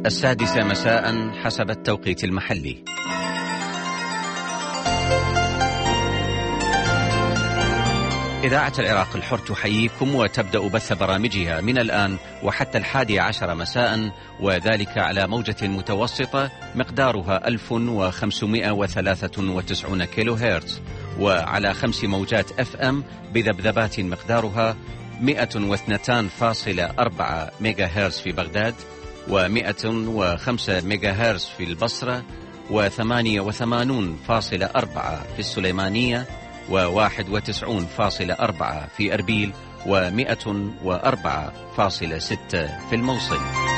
السادسة مساء حسب التوقيت المحلي. إذاعة العراق الحر تحييكم وتبدأ بث برامجها من الآن وحتى 11 مساء، وذلك على موجة متوسطة مقدارها 1593 كيلو هرتز، وعلى 5 موجات FM بذبذبات مقدارها 102.4 ميجا هرتز في بغداد، و105 ميجا هرتز في البصرة، و88.4 في السليمانية، و91.4 في أربيل، و104.6 في الموصل.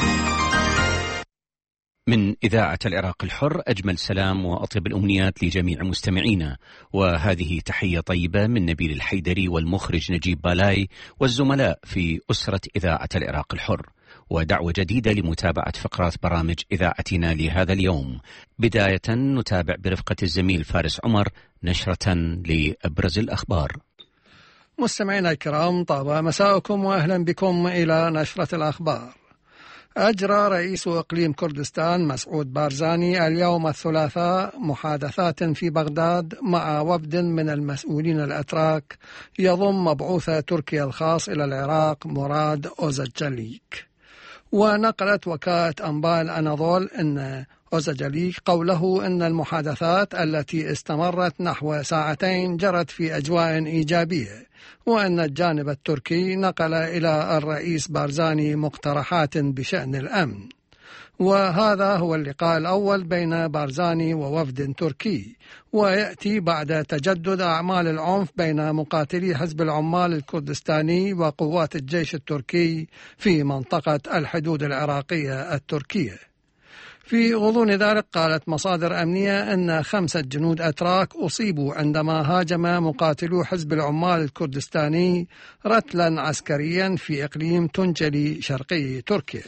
من إذاعة العراق الحر أجمل سلام وأطيب الأمنيات لجميع مستمعينا، وهذه تحية طيبة من نبيل الحيدري والمخرج نجيب بالاي والزملاء في أسرة إذاعة العراق الحر، ودعوة جديدة لمتابعة فقرات برامج إذاعتنا لهذا اليوم. بداية نتابع برفقة الزميل فارس عمر نشرة لأبرز الأخبار. مستمعينا الكرام، طاب مساءكم وأهلا بكم إلى نشرة الأخبار. أجرى رئيس إقليم كردستان مسعود بارزاني اليوم الثلاثاء محادثات في بغداد مع وفد من المسؤولين الأتراك يضم مبعوث تركيا الخاص إلى العراق مراد أوزجليك. ونقلت وكالة أنباء الأناضول أن أوزجليك قوله أن المحادثات التي استمرت نحو ساعتين جرت في أجواء إيجابية، وأن الجانب التركي نقل إلى الرئيس بارزاني مقترحات بشأن الأمن. وهذا هو اللقاء الأول بين بارزاني ووفد تركي، ويأتي بعد تجدد أعمال العنف بين مقاتلي حزب العمال الكردستاني وقوات الجيش التركي في منطقة الحدود العراقية التركية. في غضون ذلك قالت مصادر أمنية أن 5 جنود أتراك أصيبوا عندما هاجم مقاتلو حزب العمال الكردستاني رتلا عسكريا في إقليم تنجلي شرقي تركيا.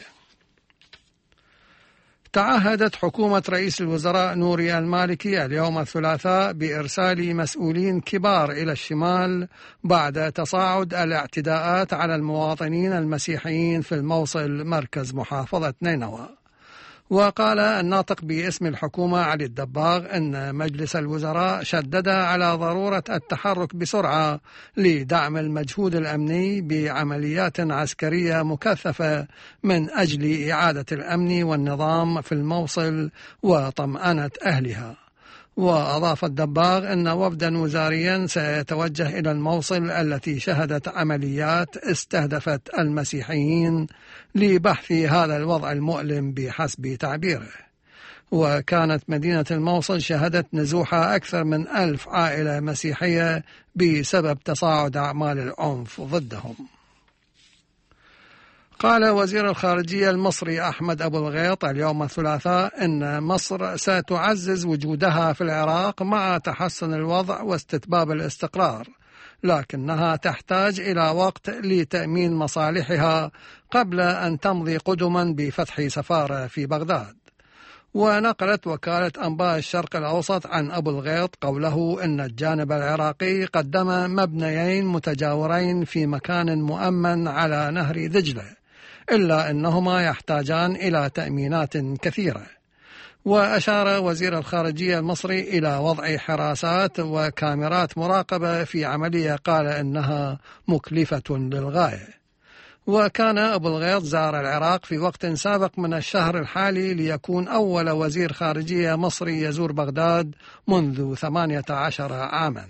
تعهدت حكومة رئيس الوزراء نوري المالكي اليوم الثلاثاء بإرسال مسؤولين كبار إلى الشمال بعد تصاعد الاعتداءات على المواطنين المسيحيين في الموصل مركز محافظة نينوى. وقال الناطق باسم الحكومة علي الدباغ أن مجلس الوزراء شدد على ضرورة التحرك بسرعة لدعم المجهود الأمني بعمليات عسكرية مكثفة من أجل إعادة الأمن والنظام في الموصل وطمأنة أهلها. وأضاف الدباغ أن وفدا وزاريا سيتوجه إلى الموصل التي شهدت عمليات استهدفت المسيحيين لبحث هذا الوضع المؤلم بحسب تعبيره. وكانت مدينة الموصل شهدت نزوح أكثر من 1000 عائلة مسيحية بسبب تصاعد أعمال العنف ضدهم. قال وزير الخارجية المصري أحمد أبو الغيط اليوم الثلاثاء أن مصر ستعزز وجودها في العراق مع تحسن الوضع واستتباب الاستقرار، لكنها تحتاج إلى وقت لتأمين مصالحها قبل أن تمضي قدما بفتح سفارة في بغداد. ونقلت وكالة أنباء الشرق الأوسط عن أبو الغيط قوله أن الجانب العراقي قدم مبنيين متجاورين في مكان مؤمن على نهر دجلة، إلا أنهما يحتاجان إلى تأمينات كثيرة. وأشار وزير الخارجية المصري إلى وضع حراسات وكاميرات مراقبة في عملية قال إنها مكلفة للغاية. وكان أبو الغيط زار العراق في وقت سابق من الشهر الحالي ليكون أول وزير خارجية مصري يزور بغداد منذ 18 عاما.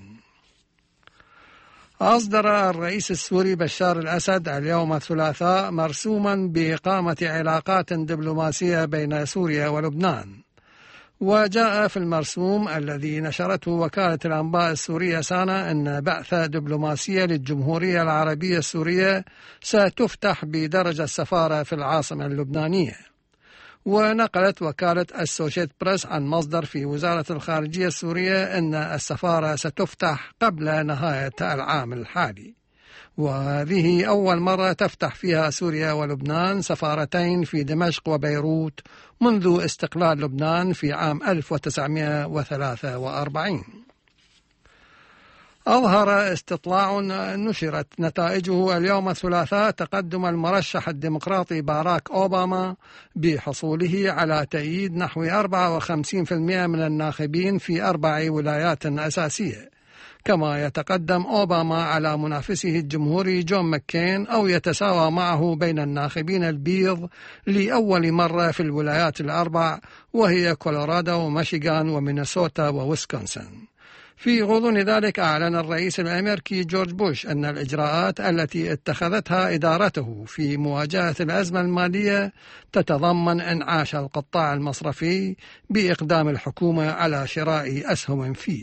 أصدر الرئيس السوري بشار الأسد اليوم الثلاثاء مرسوما بإقامة علاقات دبلوماسية بين سوريا ولبنان. وجاء في المرسوم الذي نشرته وكالة الأنباء السورية سانا أن بعثة دبلوماسية للجمهورية العربية السورية ستفتح بدرجة السفارة في العاصمة اللبنانية. ونقلت وكالة السوشيت بريس عن مصدر في وزارة الخارجية السورية أن السفارة ستفتح قبل نهاية العام الحالي، وهذه أول مرة تفتح فيها سوريا ولبنان سفارتين في دمشق وبيروت منذ استقلال لبنان في عام 1943. أظهر استطلاع نشرت نتائجه اليوم الثلاثاء تقدم المرشح الديمقراطي باراك أوباما بحصوله على تأييد نحو 54% من الناخبين في 4 ولايات أساسية، كما يتقدم أوباما على منافسه الجمهوري جون ماكين أو يتساوى معه بين الناخبين البيض لأول مرة في الولايات ال4 وهي كولورادو وميشيغان ومينيسوتا وويسكونسن. في غضون ذلك أعلن الرئيس الأمريكي جورج بوش أن الإجراءات التي اتخذتها إدارته في مواجهة الأزمة المالية تتضمن إنعاش القطاع المصرفي بإقدام الحكومة على شراء أسهم فيه.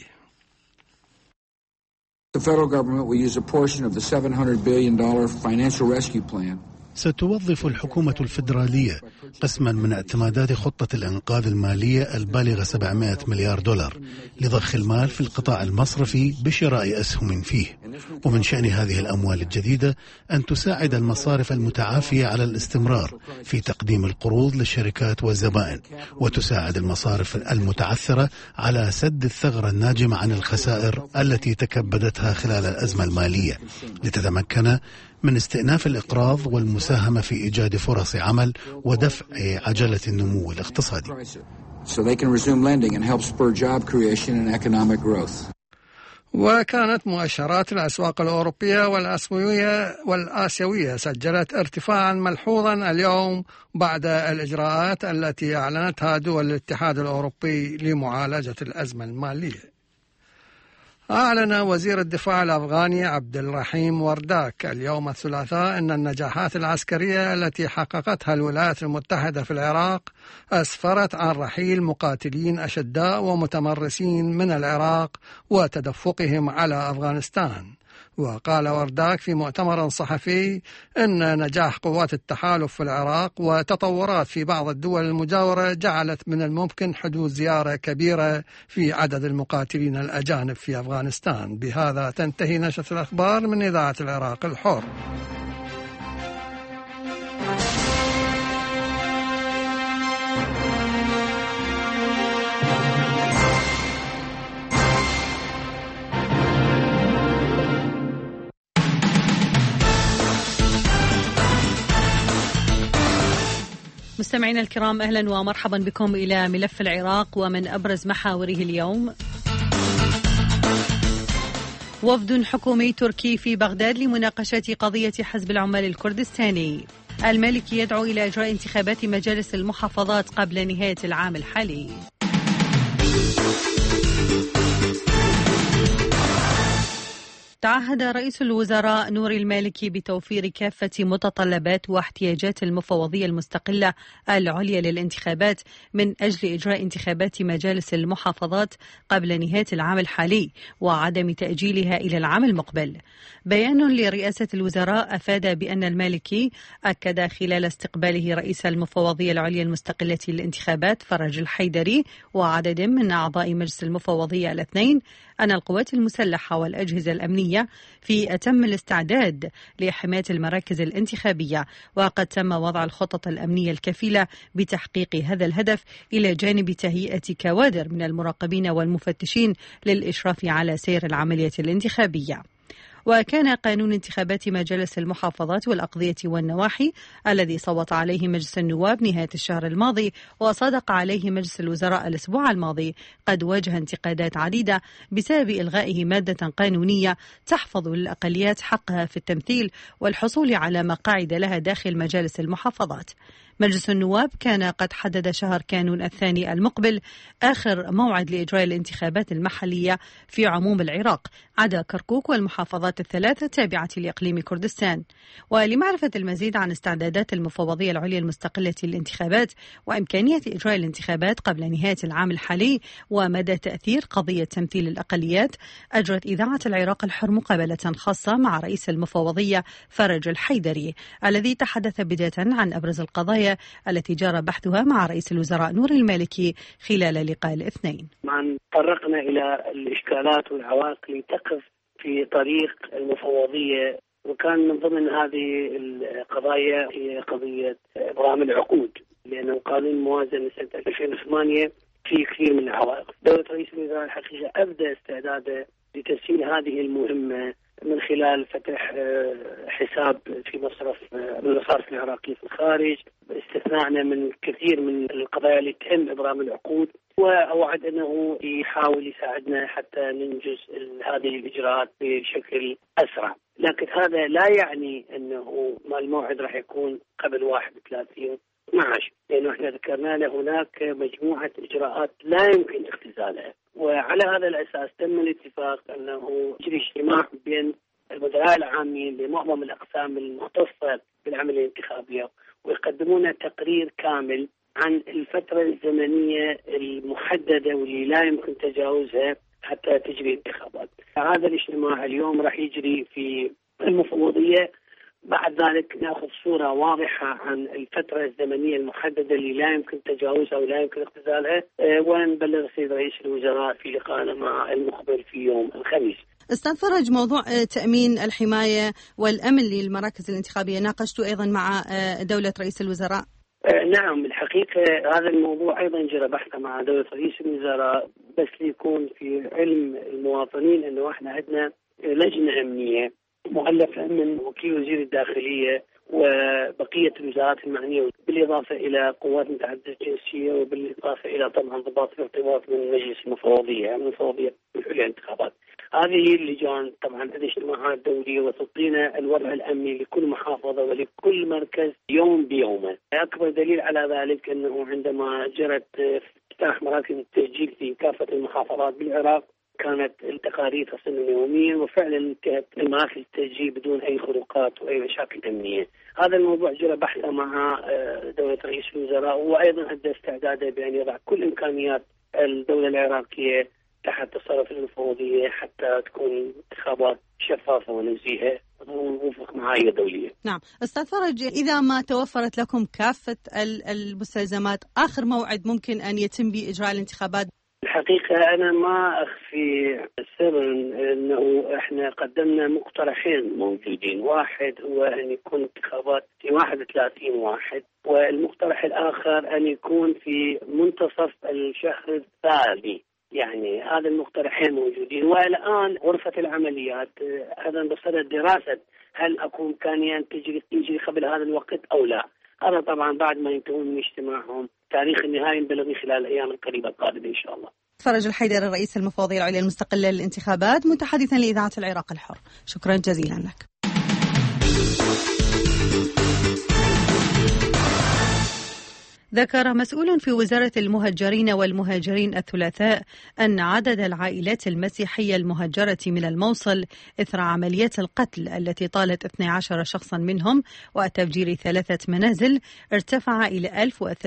The federal government will use a portion of the $700 billion financial rescue plan. ستوظف الحكومة الفيدرالية قسما من اعتمادات خطة الإنقاذ المالية البالغة $700 مليار لضخ المال في القطاع المصرفي بشراء أسهم فيه، ومن شأن هذه الأموال الجديدة أن تساعد المصارف المتعافية على الاستمرار في تقديم القروض للشركات والزبائن، وتساعد المصارف المتعثرة على سد الثغرة الناجمة عن الخسائر التي تكبدتها خلال الأزمة المالية، لتتمكن من استئناف الإقراض والمساهمة في إيجاد فرص عمل ودفع عجلة النمو الاقتصادي. وكانت مؤشرات الأسواق الأوروبية والآسيوية سجلت ارتفاعا ملحوظا اليوم بعد الإجراءات التي أعلنتها دول الاتحاد الأوروبي لمعالجة الأزمة المالية. أعلن وزير الدفاع الأفغاني عبد الرحيم ورداك اليوم الثلاثاء أن النجاحات العسكرية التي حققتها الولايات المتحدة في العراق أسفرت عن رحيل مقاتلين أشداء ومتمرسين من العراق وتدفقهم على أفغانستان. وقال ورداك في مؤتمر صحفي أن نجاح قوات التحالف في العراق وتطورات في بعض الدول المجاورة جعلت من الممكن حدوث زيارة كبيرة في عدد المقاتلين الأجانب في أفغانستان. بهذا تنتهي نشرة الأخبار من إذاعة العراق الحر. مستمعينا الكرام، أهلا ومرحبا بكم إلى ملف العراق ومن أبرز محاوره اليوم. وفد حكومي تركي في بغداد لمناقشة قضية حزب العمال الكردستاني. المالكي يدعو إلى إجراء انتخابات مجالس المحافظات قبل نهاية العام الحالي. تعهد رئيس الوزراء نوري المالكي بتوفير كافة متطلبات واحتياجات المفوضية المستقلة العليا للانتخابات من أجل إجراء انتخابات مجالس المحافظات قبل نهاية العام الحالي وعدم تأجيلها إلى العام المقبل. بيان لرئاسة الوزراء أفاد بأن المالكي أكد خلال استقباله رئيس المفوضية العليا المستقلة للانتخابات فرج الحيدري وعدد من أعضاء مجلس المفوضية الاثنين أن القوات المسلحة والأجهزة الأمنية في أتم الاستعداد لحماية المراكز الانتخابية، وقد تم وضع الخطط الأمنية الكفيلة بتحقيق هذا الهدف إلى جانب تهيئة كوادر من المراقبين والمفتشين للإشراف على سير العملية الانتخابية. وكان قانون انتخابات مجالس المحافظات والأقضية والنواحي الذي صوت عليه مجلس النواب نهاية الشهر الماضي وصادق عليه مجلس الوزراء الأسبوع الماضي قد واجه انتقادات عديدة بسبب إلغائه مادة قانونية تحفظ للأقليات حقها في التمثيل والحصول على مقاعد لها داخل مجالس المحافظات. مجلس النواب كان قد حدد شهر كانون الثاني المقبل آخر موعد لإجراء الانتخابات المحلية في عموم العراق عدا كركوك والمحافظات الثلاثة التابعة لإقليم كردستان. ولمعرفة المزيد عن استعدادات المفوضية العليا المستقلة للانتخابات وإمكانية إجراء الانتخابات قبل نهاية العام الحالي ومدى تأثير قضية تمثيل الأقليات، أجرت إذاعة العراق الحر مقابلة خاصة مع رئيس المفوضية فرج الحيدري الذي تحدث بداية عن أبرز القضايا التي جرى بحثها مع رئيس الوزراء نور المالكي خلال لقاء الاثنين. طرقنا إلى الإشكالات والعوائق اللي تقف في طريق المفوضية، وكان من ضمن هذه القضايا هي قضية إبرام العقود، لأنه قانون الموازنة سنة 2008 في كثير من العوائق. دولة رئيس الوزراء الحقيقة أبدأ استعداده لتسهيل هذه المهمة من خلال فتح حساب في مصرف من المصارف العراقية في الخارج، استثناءنا من كثير من القضايا اللي تهم إبرام العقود، وأوعد أنه يحاول يساعدنا حتى ننجز هذه الإجراءات بشكل أسرع. لكن هذا لا يعني أنه الموعد راح يكون قبل 31/12، لأنه احنا ذكرنا له هناك مجموعة إجراءات لا يمكن اختزالها، وعلى هذا الأساس تم الاتفاق أنه يجري اجتماع بين المدراء العامين لمعظم الأقسام المختصة بالعملية الانتخابية، ويقدمون تقرير كامل عن الفترة الزمنية المحددة واللي لا يمكن تجاوزها حتى تجري انتخابات. هذا الاجتماع اليوم راح يجري في المفوضية، بعد ذلك ناخذ صورة واضحة عن الفترة الزمنية المحددة اللي لا يمكن تجاوزها ولا يمكن اختزالها، ونبلغ السيد رئيس الوزراء في لقائنا مع المخبر في يوم الخميس. أستاذ فرج، موضوع تأمين الحماية والأمن للمراكز الانتخابية ناقشته أيضا مع دولة رئيس الوزراء؟ نعم، الحقيقة هذا الموضوع أيضا جرى بحثه مع دولة رئيس الوزراء، بس ليكون في علم المواطنين أنه احنا عندنا لجنة أمنية مؤلفة من وكيل وزير الداخلية وبقية الوزارات المعنية، بالإضافة إلى قوات متعددة الجنسية، وبالإضافة إلى طبعا ضباط الارتباط من مجلس المفوضية العليا للانتخابات. هذه اللجان طبعا عندها اجتماعات دولية وتعطينا الوضع الأمني لكل محافظة ولكل مركز يوم بيومه. أكبر دليل على ذلك أنه عندما جرت افتتاح مراكز التسجيل في كافة المحافظات بالعراق كانت التقارير تصل يوميا، وفعلا انتهت المراكز التسجيل بدون أي خروقات وأي مشاكل أمنية. هذا الموضوع جرى بحثه مع دولة رئيس الوزراء، وأيضا عنده استعداده بأن يضع كل إمكانيات الدولة العراقية تحت تصرف المفوضية حتى تكون انتخابات شفافة ونزيهة ووفق معايير دولية. نعم أستاذ فرج، إذا ما توفرت لكم كافة المستلزمات، آخر موعد ممكن أن يتم به إجراء الانتخابات؟ الحقيقة أنا ما أخفي سرا أنه إحنا قدمنا مقترحين موجودين، واحد هو أن يكون انتخابات في 31/1، والمقترح الآخر أن يكون في منتصف الشهر الثاني. يعني هذا المقترحين موجودين، والآن غرفة العمليات أيضا بصدد دراسة هل أكون إمكانية أن تجري قبل هذا الوقت أو لا. هذا طبعا بعد ما ينتهون من اجتماعهم، تاريخ النهائي نبلغ خلال الأيام القريبة القادمة إن شاء الله. فرج الحيدري، رئيس المفوضية العليا المستقلة للانتخابات، متحدثا لإذاعة العراق الحر، شكرا جزيلا لك. ذكر مسؤول في وزارة المهجرين والمهاجرين الثلاثاء أن عدد العائلات المسيحية المهجرة من الموصل إثر عملية القتل التي طالت 12 شخصا منهم وتفجير 3 منازل ارتفع إلى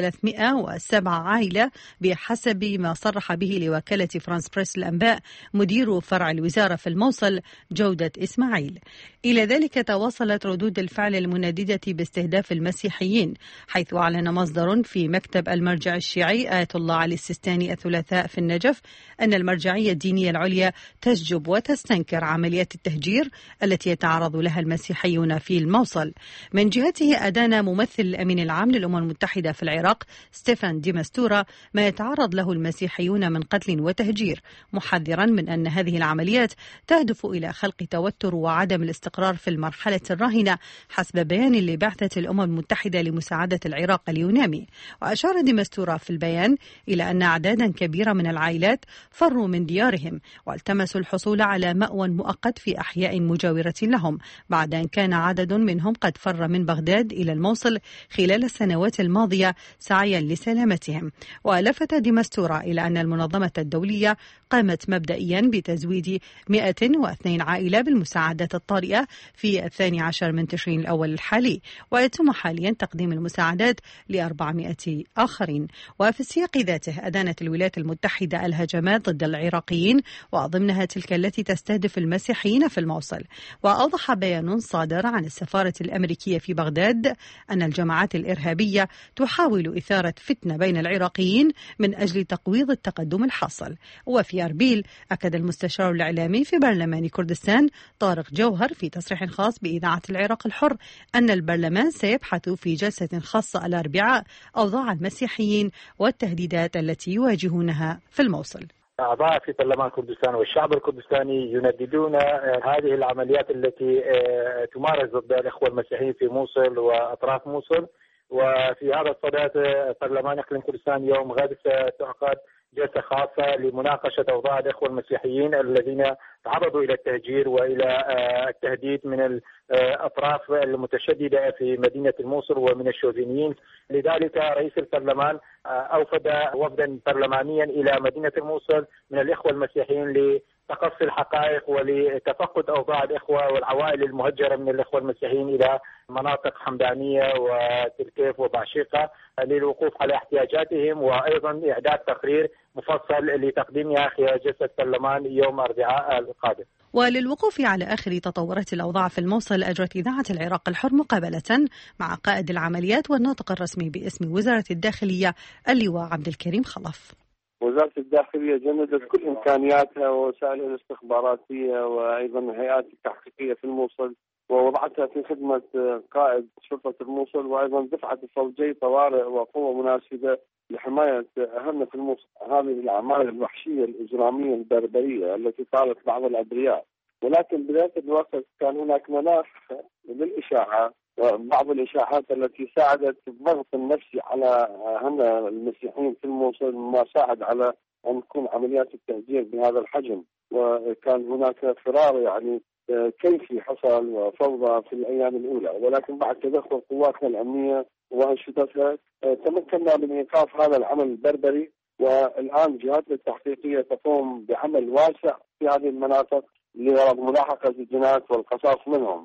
1307 عائلة، بحسب ما صرح به لوكالة فرانس بريس الأنباء مدير فرع الوزارة في الموصل جودة إسماعيل. إلى ذلك تواصلت ردود الفعل المنددة باستهداف المسيحيين، حيث أعلن مصدر في مكتب المرجع الشيعي آية الله علي السيستاني الثلاثاء في النجف أن المرجعية الدينية العليا تشجب وتستنكر عمليات التهجير التي يتعرض لها المسيحيون في الموصل. من جهته أدان ممثل الأمين العام للأمم المتحدة في العراق ستيفان دي ماستورا ما يتعرض له المسيحيون من قتل وتهجير، محذرا من أن هذه العمليات تهدف إلى خلق توتر وعدم الاستقرار في المرحلة الراهنة، حسب بيان لبعثة الأمم المتحدة لمساعدة العراق اليونامي. وأشار دي ماستورا في البيان إلى أن أعدادا كبيرة من العائلات فروا من ديارهم والتمسوا الحصول على مأوى مؤقت في أحياء مجاورة لهم، بعد أن كان عدد منهم قد فر من بغداد إلى الموصل خلال السنوات الماضية سعيا لسلامتهم. ولفت دي ماستورا إلى أن المنظمة الدولية قامت مبدئيا بتزويد 102 عائلة بالمساعدات الطارئة في 12 من تشرين الأول الحالي، ويتم حاليا تقديم المساعدات ل400 آخرين. وفي السياق ذاته أدانت الولايات المتحدة الهجمات ضد العراقيين وضمنها تلك التي تستهدف المسيحيين في الموصل. وأوضح بيان صادر عن السفارة الأمريكية في بغداد أن الجماعات الإرهابية تحاول إثارة فتنة بين العراقيين من أجل تقويض التقدم الحاصل. وفي أربيل أكد المستشار الإعلامي في برلمان كردستان طارق جوهر في تصريح خاص بإذاعة العراق الحر أن البرلمان سيبحث في جلسة خاصة الأربعاء أوضاع المسيحيين والتهديدات التي يواجهونها في الموصل. أعضاء في برلمان كردستان والشعب الكردستاني ينددون هذه العمليات التي تمارس ضد الإخوة المسيحيين في موصل وأطراف موصل. وفي هذا الصدد برلمان إقليم كردستان يوم غد ستعقد جلسة خاصة لمناقشة أوضاع الإخوة المسيحيين الذين تعرضوا إلى التهجير وإلى التهديد من الأطراف المتشددة في مدينة الموصل ومن الشوفينيين. لذلك رئيس البرلمان أوفد وفدا برلمانيا إلى مدينة الموصل من الإخوة المسيحيين لتقصي الحقائق ولتفقد أوضاع الإخوة والعوائل المهجرة من الإخوة المسيحيين إلى مناطق حمدانية وتلكيف وبعشيقة للوقوف على احتياجاتهم، وأيضا إعداد تقرير مفصل لتقديمها خلال جلسة البرلمان يوم الأربعاء القادم. وللوقوف على آخر تطورات الأوضاع في الموصل، أجرت إذاعة العراق الحر مقابلة مع قائد العمليات والناطق الرسمي باسم وزارة الداخلية اللواء عبد الكريم خلف. وزارة الداخلية جندت كل إمكانياتها ووسائلها الاستخباراتية وأيضا الهيئات التحقيقية في الموصل، ووضعتها في خدمة قائد شرطة الموصل، وأيضا دفعت فوجي طوارئ وقوة مناسبة لحماية أهلنا في الموصل. هذه الأعمال الوحشية الإجرامية البربرية التي طالت بعض الأبرياء، ولكن بداية الوقت كان هناك مناخ للإشاعة وبعض الإشاعات التي ساعدت الضغط النفسي على أهلنا المسيحيين في الموصل، ما ساعد على أن تكون عمليات التهجير بهذا الحجم. وكان هناك فرار يعني كيفي حصل وفوضى في الأيام الأولى، ولكن بعد تدخل قواتنا الأمنية وأنشطتها تمكنا من إيقاف هذا العمل البربري. والآن جهاتنا التحقيقية تقوم بعمل واسع في هذه المناطق لغرض ملاحقة الجنات والقصاص منهم.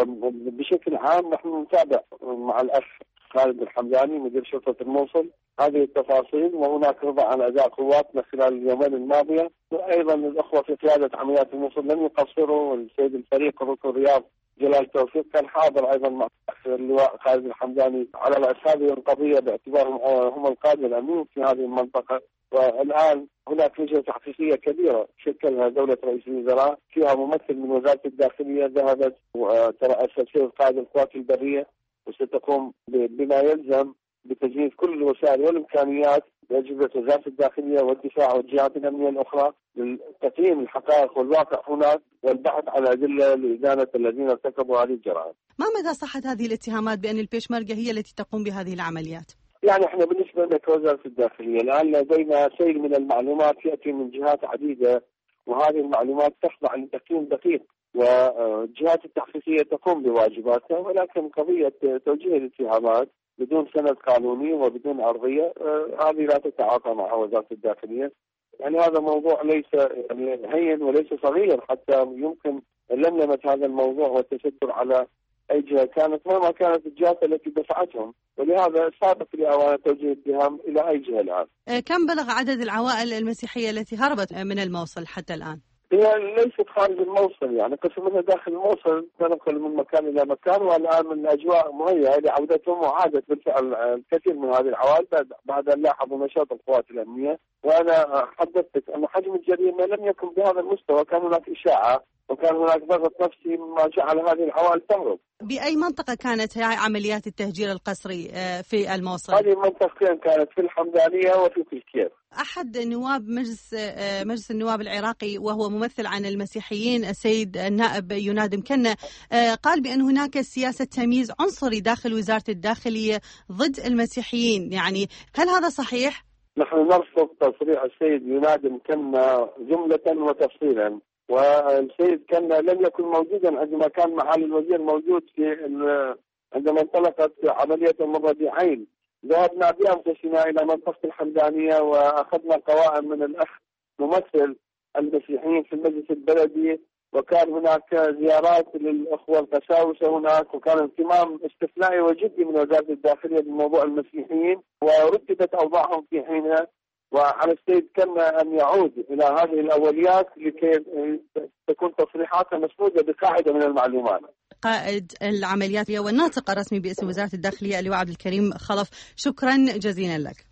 وبشكل عام نحن نتابع مع الأخ خالد الحمداني مدير شرطة الموصل هذه التفاصيل، وهناك رضا عن أداء قواتنا خلال اليومين الماضية. وأيضا الأخوة في قيادة عمليات الموصل لم يقصروا، والسيد الفريق ركن رياض جلال توفيق كان حاضر أيضا مع اللواء خالد الحمداني على رأس هذه القضية باعتبارهم هم القادة الأمين في هذه المنطقة. والآن هناك لجنة تحقيقية كبيرة شكلها دولة رئيس الوزراء، فيها ممثل من وزارة الداخلية ذهبت وترأست سيد قائد القوات البرية، وستقوم بما يلزم بتجهيز كل الوسائل والإمكانيات بأجهزة وزارة الداخلية والدفاع والجهات الأمنية الأخرى لتقييم الحقائق والواقع هناك والبحث عن أدلة لإدانة الذين ارتكبوا هذه الجرائم. ما مدى صحة هذه الاتهامات بأن البيشمركة هي التي تقوم بهذه العمليات؟ يعني احنا بالنسبة لنا كوزارة الداخلية الآن لدينا سيل من المعلومات يأتي من جهات عديدة، وهذه المعلومات تخضع لتقييم دقيق، والجهات التحقيقية تقوم بواجباتها. ولكن قضية توجيه الاتهامات بدون سند قانوني وبدون أرضية هذه لا تتعاطى مع وزارة الداخلية. يعني هذا موضوع ليس يعني هين وليس صغير حتى يمكن لملمة هذا الموضوع والتستر على أي جهة كانت مهما كانت الجهات التي دفعتهم، ولهذا سابق لأوان توجيه الاتهام إلى أي جهة الآن. كم بلغ عدد العوائل المسيحية التي هربت من الموصل حتى الآن؟ هي ليست خارج الموصل، يعني قسم منها داخل الموصل تنقل من مكان إلى مكان، والآن من الأجواء مهيئة لعودتهم، وعادت بالفعل الكثير من هذه العوائل بعد أن لاحظوا نشاط القوات الأمنية. وأنا حدثتك أن حجم الجريمة لم يكن بهذا المستوى، كان هناك إشاعة وكان هناك ضغط نفسي ما جعل هذه العوائل تهرب. بأي منطقة كانت هاي عمليات التهجير القسري في الموصل؟ هذه المنطقتين كانت في الحمدانية وفي تلكيف. أحد نواب مجلس النواب العراقي وهو ممثل عن المسيحيين السيد النائب يناد مكنة قال بأن هناك سياسة تمييز عنصري داخل وزارة الداخلية ضد المسيحيين، يعني هل هذا صحيح؟ نحن نرفض تصريح السيد يناد مكنة جملة وتفصيلا، والسيد كان لم يكن موجودا عندما كان معالي الوزير موجود عندما انطلقت عملية المرضي عين. ذهبنا بأنفسنا إلى منطقة الحمدانية وأخذنا قوائم من الأخ ممثل المسيحيين في المجلس البلدي، وكان هناك زيارات للأخوة القساوسة هناك، وكان اهتمام استثنائي وجدي من وزارة الداخلية بموضوع المسيحيين، ورتبت أوضاعهم في حينها. وعلى السيد كان أن يعود إلى هذه الأوليات لكي تكون تصريحاتها مسنودة بقاعدة من المعلومات. قائد العمليات والناطق الرسمي باسم وزارة الداخلية اللواء عبد الكريم خلف، شكرا جزيلا لك.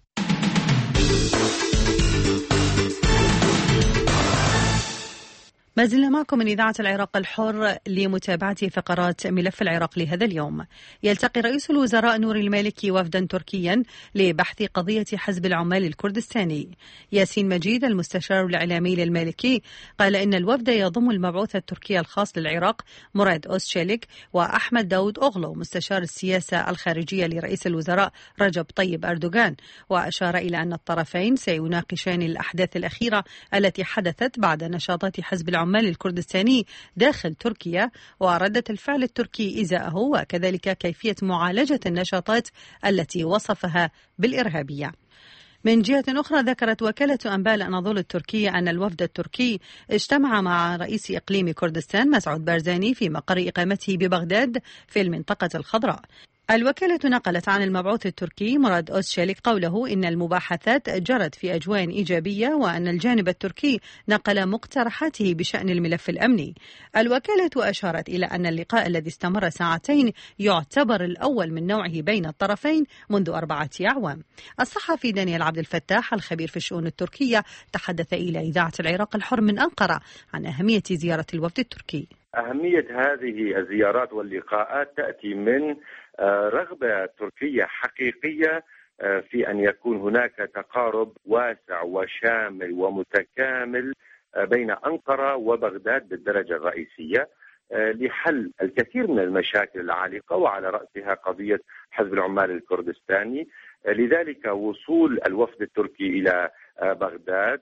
ما زلنا معكم من إذاعة العراق الحر لمتابعة فقرات ملف العراق لهذا اليوم. يلتقي رئيس الوزراء نور المالكي وفدا تركيا لبحث قضية حزب العمال الكردستاني. ياسين مجيد المستشار الإعلامي للمالكي قال إن الوفد يضم المبعوث التركي الخاص للعراق مراد أوزشيليك وأحمد داود أغلو مستشار السياسة الخارجية لرئيس الوزراء رجب طيب أردوغان، وأشار إلى أن الطرفين سيناقشان الأحداث الأخيرة التي حدثت بعد نشاطات حزب العمال الكردستاني داخل تركيا وردة الفعل التركي إزاءه، وكذلك كيفية معالجة النشاطات التي وصفها بالإرهابية. من جهة أخرى ذكرت وكالة أنباء الأناضول التركية أن الوفد التركي اجتمع مع رئيس إقليم كردستان مسعود بارزاني في مقر إقامته ببغداد في المنطقة الخضراء. الوكالة نقلت عن المبعوث التركي مراد أوزشيليك قوله إن المباحثات جرت في أجواء إيجابية وأن الجانب التركي نقل مقترحاته بشأن الملف الأمني. الوكالة أشارت إلى أن اللقاء الذي استمر ساعتين يعتبر الأول من نوعه بين الطرفين منذ 4 أعوام. الصحفي دانيال عبد الفتاح الخبير في الشؤون التركية تحدث إلى إذاعة العراق الحر من أنقرة عن أهمية زيارة الوفد التركي. أهمية هذه الزيارات واللقاءات تأتي من رغبة تركية حقيقية في أن يكون هناك تقارب واسع وشامل ومتكامل بين أنقرة وبغداد بالدرجة الرئيسية لحل الكثير من المشاكل العالقة وعلى رأسها قضية حزب العمال الكردستاني. لذلك وصول الوفد التركي إلى بغداد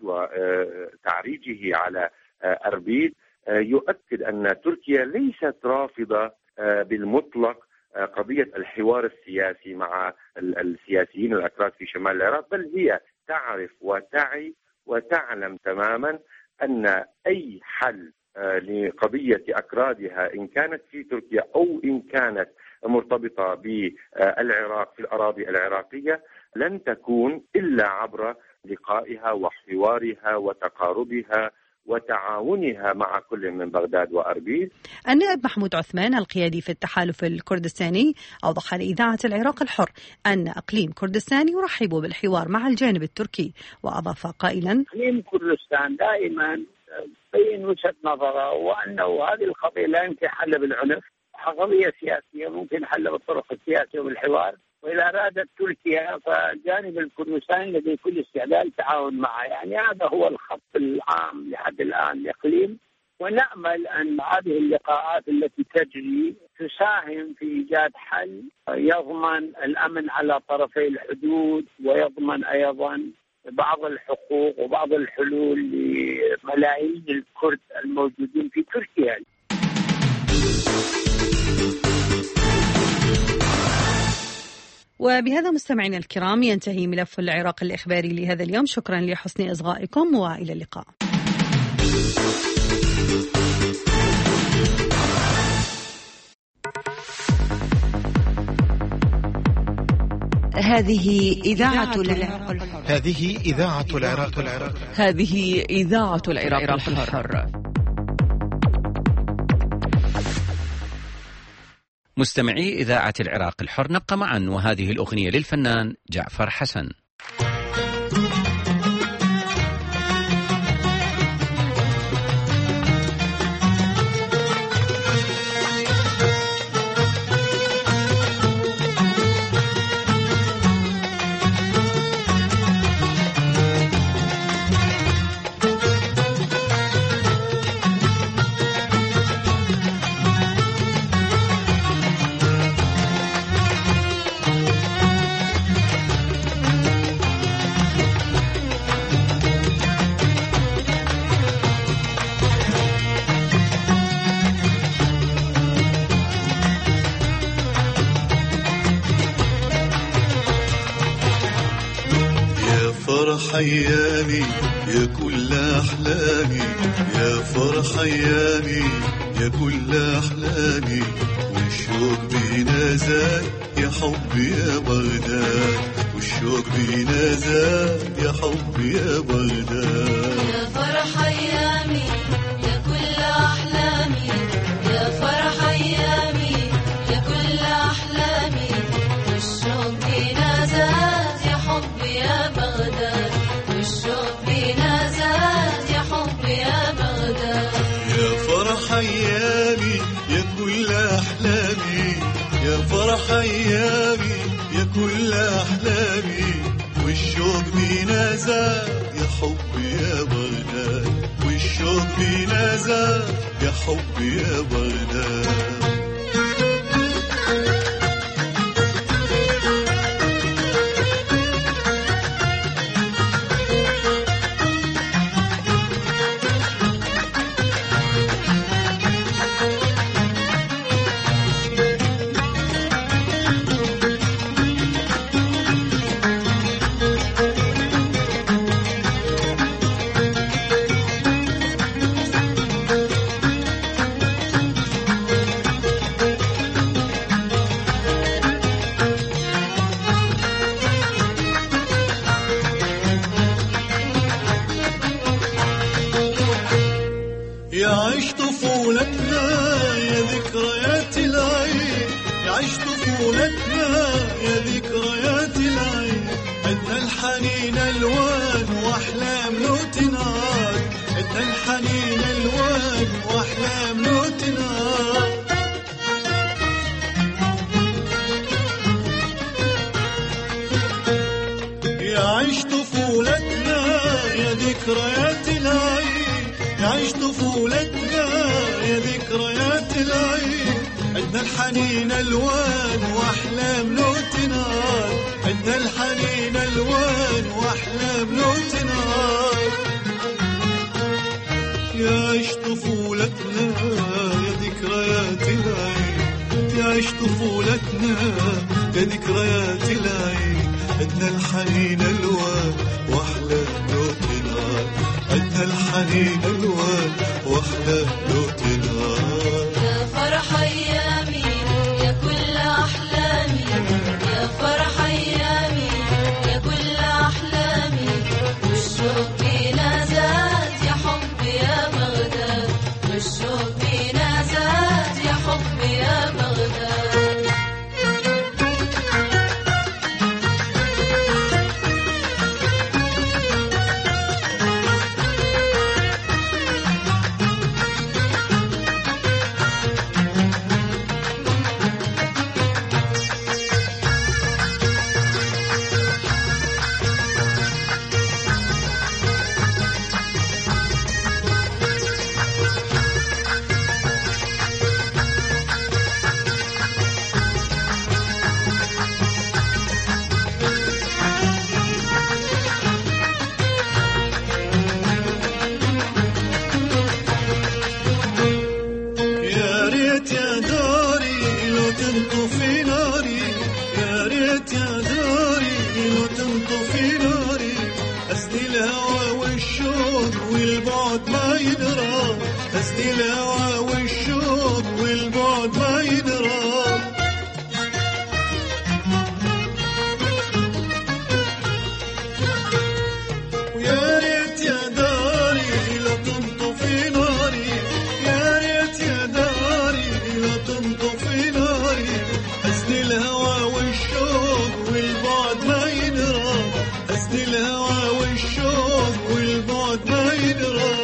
وتعريجه على أربيل يؤكد أن تركيا ليست رافضة بالمطلق قضية الحوار السياسي مع السياسيين الأكراد في شمال العراق، بل هي تعرف وتعي وتعلم تماما أن أي حل لقضية أكرادها إن كانت في تركيا أو إن كانت مرتبطة بالعراق في الأراضي العراقية لن تكون إلا عبر لقائها وحوارها وتقاربها وتعاونها مع كل من بغداد وأربيل. النائب محمود عثمان القيادي في التحالف الكردستاني أوضح لإذاعة العراق الحر أن أقليم كردستان يرحب بالحوار مع الجانب التركي، وأضاف قائلا: أقليم كردستان دائما بين وجهة نظره وأنه هذه القضية لا يمكن حلها بالعنف، قضية سياسية ممكن حلها بالطرق السياسية والحوار، وإذا أرادت تركيا فالجانب الكردستاني لديه كل استعداد للتعاون معه. يعني هذا هو الخط العام لحد الآن للإقليم، ونأمل أن هذه اللقاءات التي تجري تساهم في إيجاد حل يضمن الأمن على طرفي الحدود ويضمن أيضا بعض الحقوق وبعض الحلول لملايين الكرد الموجودين في تركيا. وبهذا مستمعينا الكرام ينتهي ملف العراق الإخباري لهذا اليوم. شكرا لحسن إصغائكم وإلى اللقاء. هذه إذاعة العراق الحر. هذه إذاعة العراق الحر. هذه إذاعة العراق الحر. مستمعي إذاعة العراق الحر، نبقى معا وهذه الأغنية للفنان جعفر حسن. فرح أيامي يا كل أحلامي، يا فرح أيامي يا كل أحلامي، والشوق بينا زاد يا حبي يا بغداد، والشوق بينا زاد يا حبي يا بغداد. يا فرح أيامي يا كل أحلامي، يا فرح أيامي يا كل أحلامي، والشوق بينا زاد يا حبي يا بغداد، والشوق بينا زاد يا حبي يا بغداد. أيامي يا كل أحلامي يا فرح أيامي يا كل أحلامي والشوق بينا زاد يا حبي يا بغداد والشوق بينا زاد يا حبي يا بغداد يعيش طفولتنا يا ذكريات العين يعيش طفولتنا يا ذكريات العين عدنا الحنين الوان واحلام لو تنعاد عدنا الحنين الوان واحلام لو تنعاد يعيش طفولتنا يا ذكريات العين يعيش طفولتنا يا ذكريات العين عدنا الحنين الوان واحلام لو تنال عدنا الحنين الوان واحلام لو تنال يعيش طفولتنا يا ذكريات العين يعيش طفولتنا يا ذكريات العين عدنا الحنين الوان واحلام لو تنال عدنا الحنين الوان واحلام لو تنال يا فرح أيامي يا كل أحلامي يا فرح أيامي يا كل أحلامي والشوق بينا زاد يا حبي يا بغداد والشوق بينا زاد يا حبي يا بغداد الهوى والشوق والبعد ما يدرى ويا ريت يا داري لا تنطفي ناري يا ريت يا داري لا تنطفي ناري حزن الهوى والشوق والبعد ما يدرى حزن الهوى والشوق والبعد ما يدرى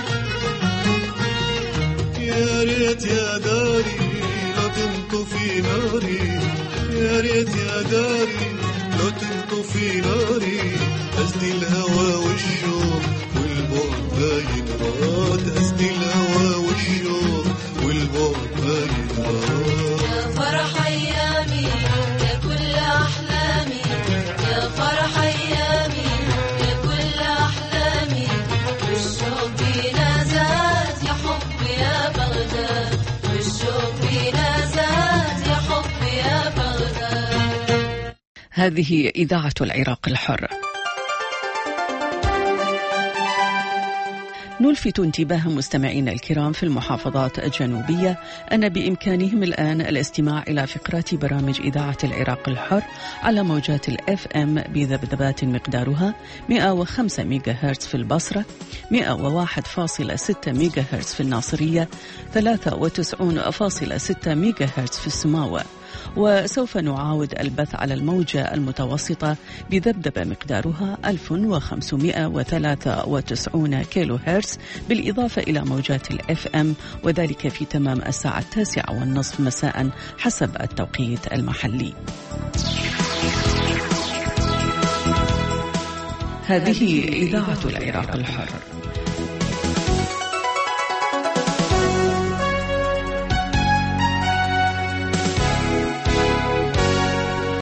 يا ريت يا داري لا تنطفي ناري يا ريت يا داري لا تنطفي ناري حزن الهوى والشوق والبعد باين راد حزن الهوى والشوق والبعد باين راد يا فرح أيامي يا كل أحلامي يا فرح أيامي يا كل أحلامي والشوق بينا زاد يا حبي يا بغداد والشوق بينا زاد يا حبي يا بغداد. هذه إذاعة العراق الحر. نلفت انتباه مستمعينا الكرام في المحافظات الجنوبية أن بإمكانهم الآن الاستماع إلى فقرات برامج إذاعة العراق الحر على موجات الFM بذبذبات مقدارها 105 ميجا هرتز في البصرة، 101.6 ميجا هرتز في الناصرية، 93.6 ميجا هرتز في السماوة، وسوف نعاود البث على الموجة المتوسطة بذبذبة مقدارها 1593 كيلو هرتز، بالإضافة إلى موجات الإف إم، وذلك في تمام الساعة 9:30 مساء حسب التوقيت المحلي. هذه إذاعة العراق الحر.